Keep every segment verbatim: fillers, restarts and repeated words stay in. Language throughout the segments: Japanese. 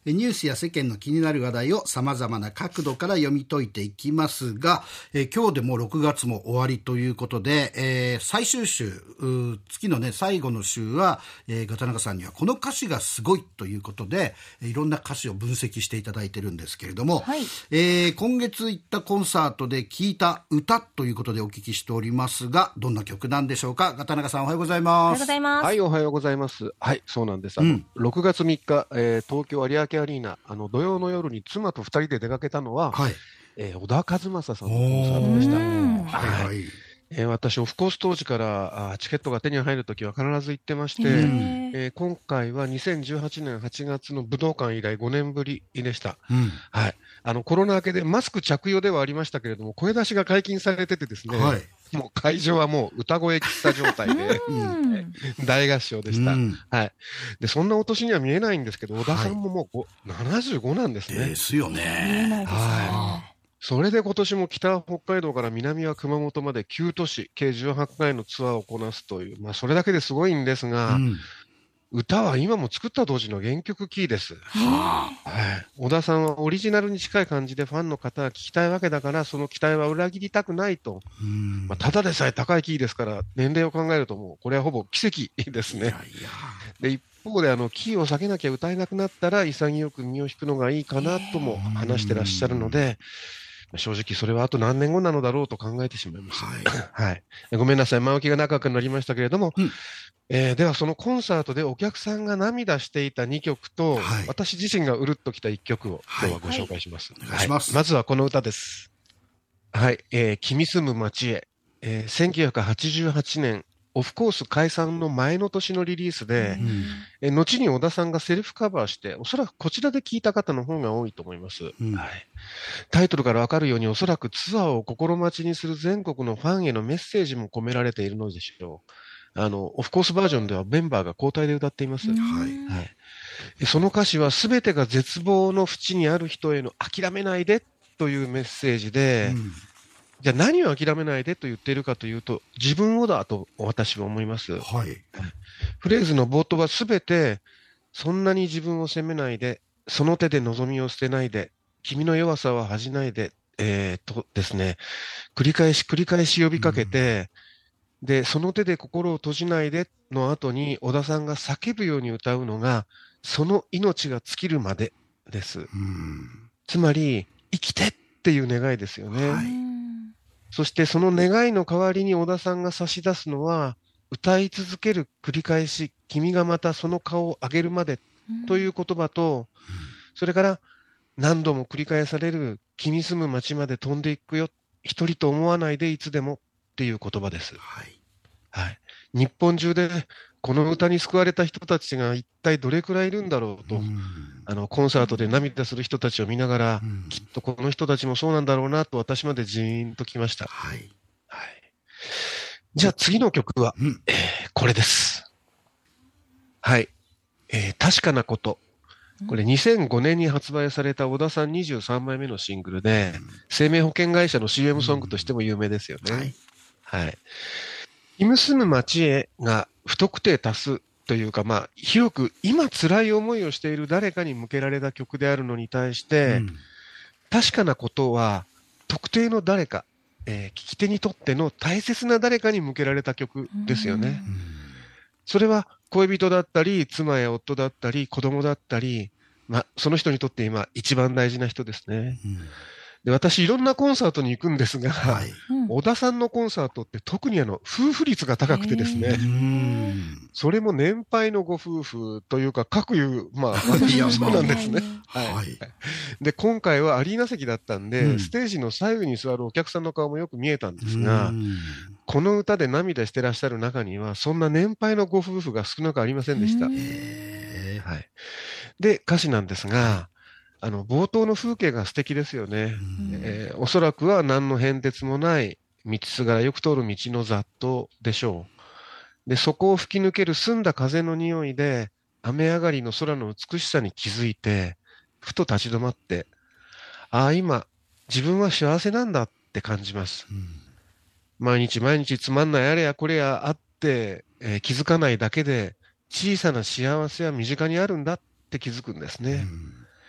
ニュースや世間の気になる話題を様々な角度から読み解いていきますが、え今日でもうろくがつも終わりということで、えー、最終週、月のね、最後の週は、えー、ガタナガさんにはこの歌詞がすごいということで、いろんな歌詞を分析していただいてるんですけれども、はい、えー、今月行ったコンサートで聴いた歌ということでお聞きしておりますが、どんな曲なんでしょうか。ガタナガさん、おはようございます。 おはようございます。 はい、おはようございます。はい、そうなんです。あの、うん、ろくがつみっか、えー、東京有明アリーナ、あの土曜の夜に妻とふたりで出かけたのは、はい、えー、小田和正さんのコンサートでした。はいはい、えー、私、オフコース当時からあチケットが手に入るときは必ず行ってまして、えー、今回はにせんじゅうはちねんはちがつの武道館以来ごねんぶりでした。うん、はい、あのコロナ明けでマスク着用ではありましたけれども、声出しが解禁されててですね、はい、もう会場はもう歌声喫茶状態で大合唱でした、うん、はい。でそんなお年には見えないんですけど、小田さんももう、はい、ななじゅうごなんですね。 ですよね。見えないですね。はい。 それで今年も北北海道から南は熊本まできゅうとし、計じゅうはちかいのツアーをこなすという、まあ、それだけですごいんですが、うん、歌は今も作った当時の原曲キーです。はあ、はい、小田さんはオリジナルに近い感じでファンの方が聞きたいわけだから、その期待は裏切りたくないと。うん、まあ、ただでさえ高いキーですから、年齢を考えるともうこれはほぼ奇跡ですね。いやいやで一方であのキーを下げなきゃ歌えなくなったら潔く身を引くのがいいかなとも話してらっしゃるので、正直それはあと何年後なのだろうと考えてしまいました。はいはい、ごめんなさい、前置きが長くなりましたけれども、うん、えー、ではそのコンサートでお客さんが涙していたにきょくと、はい、私自身がうるっときたいっきょくを今日はご紹介します。 はいはい、お願いします。 はい、まずはこの歌です。はい、えー、君住む街へ、えー、せんきゅうひゃくはちじゅうはちねんオフコース解散の前の年のリリースで、うん、え後に小田さんがセルフカバーして、おそらくこちらで聴いた方の方が多いと思います。うん、はい、タイトルからわかるように、おそらくツアーを心待ちにする全国のファンへのメッセージも込められているのでしょう。あの、オフコースバージョンではメンバーが交代で歌っています。はいはい、その歌詞は全てが絶望の淵にある人への諦めないでというメッセージで、うん、じゃあ何を諦めないでと言っているかというと、自分をだと私は思います。はい、フレーズの冒頭はすべて、そんなに自分を責めないで、その手で望みを捨てないで、君の弱さは恥じないで、えー、とですね、繰り返し繰り返し呼びかけて、うん、で、その手で心を閉じないでの後に、小田さんが叫ぶように歌うのが、その命が尽きるまでです。うん、つまり、生きてっていう願いですよね。はい、そしてその願いの代わりに小田さんが差し出すのは、歌い続ける繰り返し、君がまたその顔を上げるまでという言葉と、うん、それから何度も繰り返される君住む街まで飛んでいくよ、一人と思わないでいつでもっていう言葉です。はいはい、日本中でこの歌に救われた人たちが一体どれくらいいるんだろうと、うん、あのコンサートで涙する人たちを見ながら、うん、きっとこの人たちもそうなんだろうなと私までジーンときました。はいはい、じゃあ次の曲は、うんえー、これです。はい、えー、確かなこと。これにせんごねんに発売された小田さんにじゅうさんまいめのシングルで、うん、生命保険会社の シーエム ソングとしても有名ですよね。うん、はい。はい。君住む街へが不特定多数というか、まあ、広く今辛い思いをしている誰かに向けられた曲であるのに対して、うん、確かなことは特定の誰か、えー、聞き手にとっての大切な誰かに向けられた曲ですよね。うん、それは恋人だったり、妻や夫だったり、子供だったり、まあ、その人にとって今一番大事な人ですね。うん、で私いろんなコンサートに行くんですが、はい、小田さんのコンサートって特にあの夫婦率が高くてですね、うんそれも年配のご夫婦というか各いう、まあ私もそうなんですね。はいはい、で今回はアリーナ席だったんで、うん、ステージの左右に座るお客さんの顔もよく見えたんですが、うんこの歌で涙してらっしゃる中にはそんな年配のご夫婦が少なくありませんでした。はい、で歌詞なんですが、あの冒頭の風景が素敵ですよね。えー、おそらくは何の変哲もない道すがらよく通る道の雑踏でしょう。でそこを吹き抜ける澄んだ風の匂いで雨上がりの空の美しさに気づいて、ふと立ち止まって、ああ今自分は幸せなんだって感じます。うん、毎日毎日つまんないあれやこれやあって、えー、気づかないだけで小さな幸せは身近にあるんだって気づくんですね。うん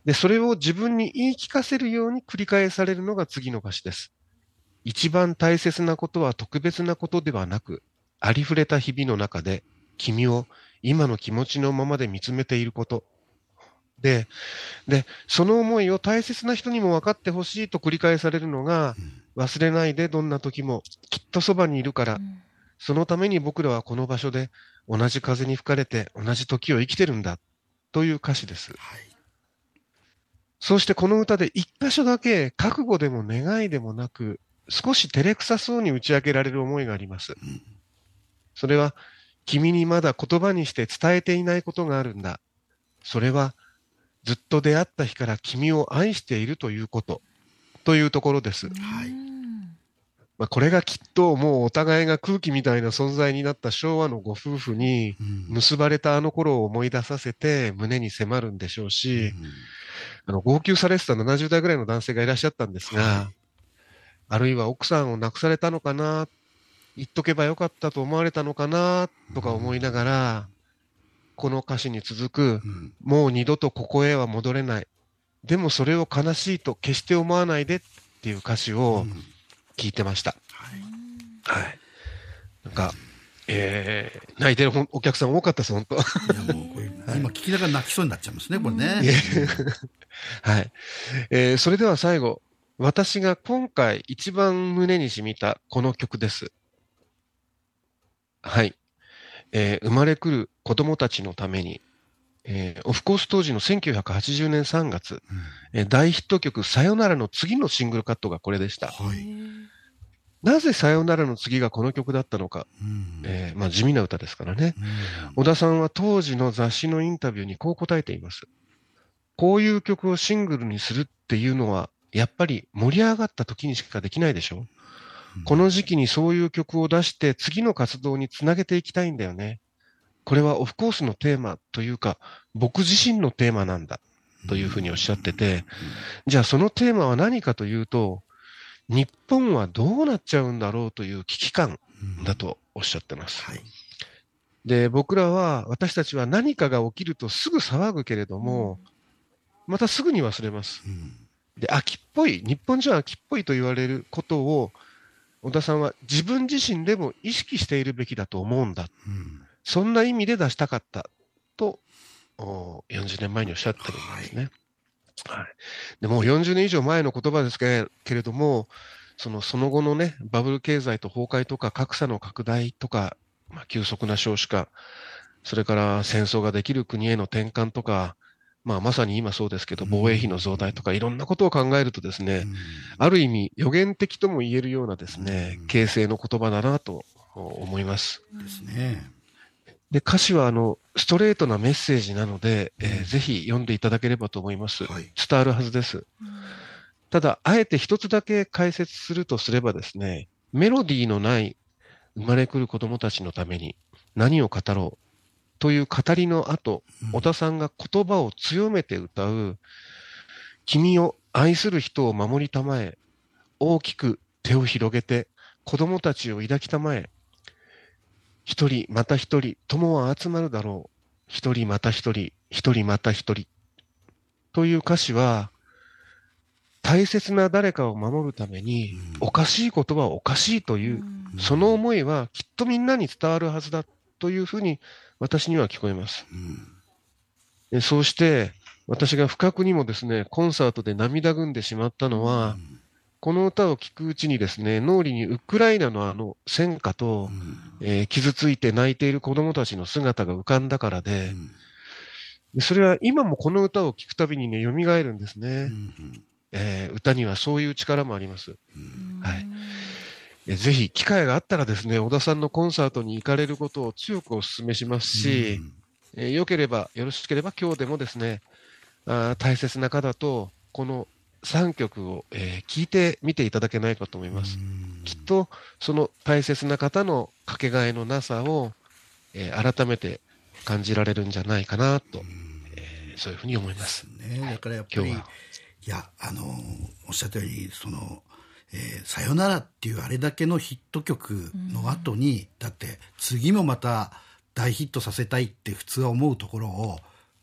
で、それを自分に言い聞かせるように繰り返されるのが次の歌詞です。一番大切なことは特別なことではなく、ありふれた日々の中で君を今の気持ちのままで見つめていること。で、で、その思いを大切な人にも分かってほしいと繰り返されるのが、忘れないでどんな時もきっとそばにいるから、そのために僕らはこの場所で同じ風に吹かれて同じ時を生きてるんだという歌詞です。はい、そしてこの歌で一箇所だけ覚悟でも願いでもなく、少し照れくさそうに打ち明けられる思いがあります。うん、それは、君にまだ言葉にして伝えていないことがあるんだ。それは、ずっと出会った日から君を愛しているということ、というところです。はい。まあ、これがきっともうお互いが空気みたいな存在になった昭和のご夫婦に結ばれたあの頃を思い出させて胸に迫るんでしょうし、うん、あの号泣されてたななじゅう代ぐらいの男性がいらっしゃったんですが、はい、あるいは奥さんを亡くされたのかな、言っとけばよかったと思われたのかなとか思いながら、うん、この歌詞に続く、うん、もう二度とここへは戻れない。でもそれを悲しいと決して思わないでっていう歌詞を聞いてました。うん、はい。はい。なんか、えー、泣いてるお客さん多かったです、本当。いやもうこれ今聞きながら泣きそうになっちゃいますね、これね。 はい。えー、それでは最後、私が今回一番胸に染みたこの曲です。はい。えー、生まれくる子供たちのために、えー、オフコース当時のせんきゅうひゃくはちじゅうねんさんがつ、うんえー、大ヒット曲さよならの次のシングルカットがこれでした。はい、なぜさよならの次がこの曲だったのか、うんえーまあ、地味な歌ですからね、うん、小田さんは当時の雑誌のインタビューにこう答えています。こういう曲をシングルにするっていうのはやっぱり盛り上がった時にしかできないでしょ、うん、この時期にそういう曲を出して次の活動につなげていきたいんだよね。これはオフコースのテーマというか、僕自身のテーマなんだというふうにおっしゃってて、じゃあそのテーマは何かというと、日本はどうなっちゃうんだろうという危機感だとおっしゃってます。はい、で、僕らは、私たちは何かが起きるとすぐ騒ぐけれども、またすぐに忘れます。で、秋っぽい、日本人は秋っぽいと言われることを、小田さんは自分自身でも意識しているべきだと思うんだ。うんそんな意味で出したかったと、よんじゅうねんまえにおっしゃってるんですね。はいはい、でもうよんじゅうねん以上前の言葉ですけれども、そのその後のね、バブル経済と崩壊とか格差の拡大とか、まあ、急速な少子化、それから戦争ができる国への転換とか、まあ、まさに今そうですけど、防衛費の増大とか、いろんなことを考えるとですね、ある意味予言的とも言えるようなですね、形成の言葉だなと思います。 ですね。 で、歌詞はあの、ストレートなメッセージなので、うん、えー、ぜひ読んでいただければと思います。はい、伝わるはずです。うん、ただ、あえて一つだけ解説するとすればですね、メロディーのない生まれくる子供たちのために何を語ろうという語りの後、うん、小田さんが言葉を強めて歌う、君を愛する人を守りたまえ、大きく手を広げて子供たちを抱きたまえ、一人また一人、友は集まるだろう。一人また一人、一人また一人。という歌詞は、大切な誰かを守るために、おかしいことはおかしいという、その思いはきっとみんなに伝わるはずだというふうに私には聞こえます。でそうして、私が不覚にもですね、コンサートで涙ぐんでしまったのは、この歌を聴くうちにですね、脳裏にウクライナのあの戦火と、うんえー、傷ついて泣いている子供たちの姿が浮かんだからで、うん、でそれは今もこの歌を聴くたびにね、蘇るんですね、うんえー。歌にはそういう力もあります。うんはい、えぜひ機会があったらですね、小田さんのコンサートに行かれることを強くお勧めしますし、うんえー、よければ、よろしければ今日でもですね、あ大切な方とこのさんきょくを、えー、聞いてみていただけないかと思います。きっとその大切な方のかけがえのなさを、えー、改めて感じられるんじゃないかなと、えー、そういうふうに思います。 ね、だからやっぱり、いや、あのー、おっしゃったように、その、えー、さよならっていうあれだけのヒット曲の後に、だって次もまた大ヒットさせたいって普通は思うところを、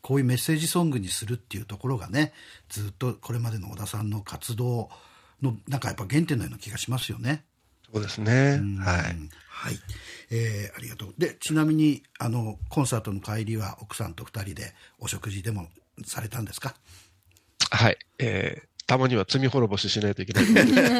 こういうメッセージソングにするっていうところがね、ずっとこれまでの小田さんの活動のなんかやっぱ原点のような気がしますよね。 そうですね。はい。 はい。えー、ありがとう。で、ちなみに、あの、コンサートの帰りは奥さんと二人でお食事でもされたんですか？ はい。えー、たまには罪滅ぼししないといけない。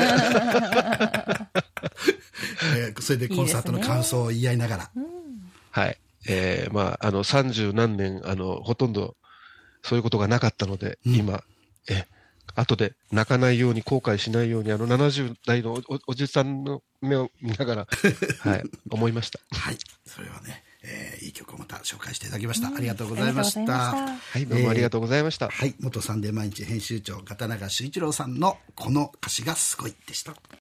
えー、それでコンサートの感想を言い合いながら。 いいはい。えー、まあ、あの、三十何年、あの、ほとんどそういうことがなかったので、うん、今、え、後で泣かないように後悔しないように、あのななじゅう代の お, おじさんの目を見ながら、はい、思いました。 はい、それはね、えー、いい曲をまた紹介していただきました。うん、ありがとうございました。 はい、どうもありがとうございました。えー、 はい、元サンデー毎日編集長片永修一郎さんのこの歌詞がすごいでした。